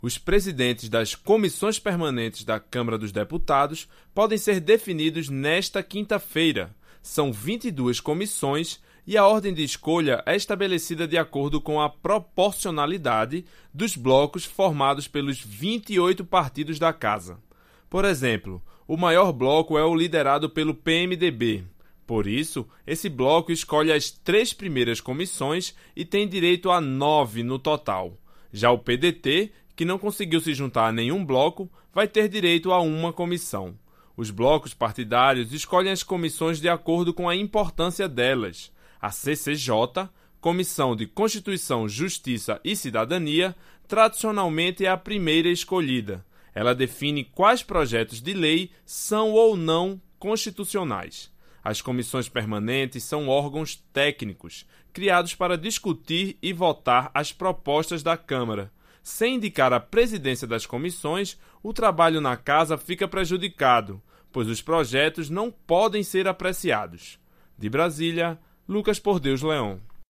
Os presidentes das comissões permanentes da Câmara dos Deputados podem ser definidos nesta quinta-feira. São 22 comissões e a ordem de escolha é estabelecida de acordo com a proporcionalidade dos blocos formados pelos 28 partidos da Casa. Por exemplo, o maior bloco é o liderado pelo PMDB. Por isso, esse bloco escolhe as 3 primeiras comissões e tem direito a 9 no total. Já o PDT, que não conseguiu se juntar a nenhum bloco, vai ter direito a uma comissão. Os blocos partidários escolhem as comissões de acordo com a importância delas. A CCJ, Comissão de Constituição, Justiça e Cidadania, tradicionalmente é a primeira escolhida. Ela define quais projetos de lei são ou não constitucionais. As comissões permanentes são órgãos técnicos, criados para discutir e votar as propostas da Câmara. Sem indicar a presidência das comissões, o trabalho na Casa fica prejudicado, pois os projetos não podem ser apreciados. De Brasília, Lucas Por Deus Leão.